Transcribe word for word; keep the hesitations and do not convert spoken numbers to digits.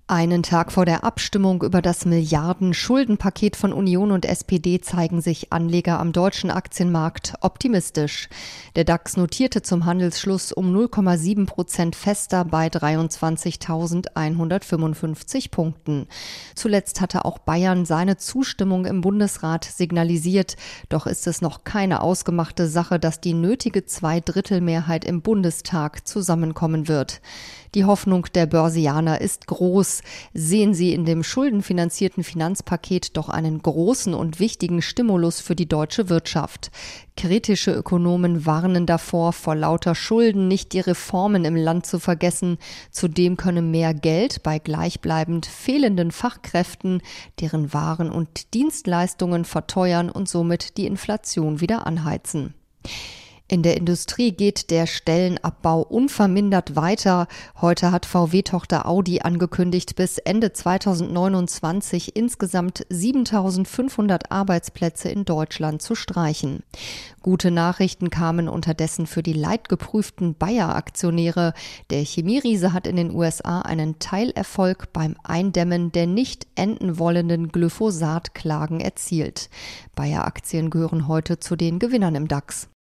Einen Tag vor der Abstimmung über das Milliarden-Schuldenpaket von Union und S P D zeigen sich Anleger am deutschen Aktienmarkt optimistisch. Der DAX notierte zum Handelsschluss um null Komma sieben Prozent fester bei dreiundzwanzigtausendeinhundertfünfundfünfzig Punkten. Zuletzt hatte auch Bayern seine Zustimmung im Bundesrat signalisiert. Doch ist es noch keine ausgemachte Sache, dass die nötige Zweidrittelmehrheit im Bundestag zusammenkommen wird. Die Hoffnung der Börsianer ist groß. Sehen sie in dem schuldenfinanzierten Finanzpaket doch einen großen und wichtigen Stimulus für die deutsche Wirtschaft. Kritische Ökonomen warnen davor, vor lauter Schulden nicht die Reformen im Land zu vergessen. Zudem könne mehr Geld bei gleichbleibend fehlenden Fachkräften deren Waren und Dienstleistungen verteuern und somit die Inflation wieder anheizen. In der Industrie geht der Stellenabbau unvermindert weiter. Heute hat V W-Tochter Audi angekündigt, bis Ende zweitausendneunundzwanzig insgesamt siebentausendfünfhundert Arbeitsplätze in Deutschland zu streichen. Gute Nachrichten kamen unterdessen für die leidgeprüften Bayer-Aktionäre. Der Chemieriese hat in den U S A einen Teilerfolg beim Eindämmen der nicht enden wollenden Glyphosat-Klagen erzielt. Bayer-Aktien gehören heute zu den Gewinnern im DAX.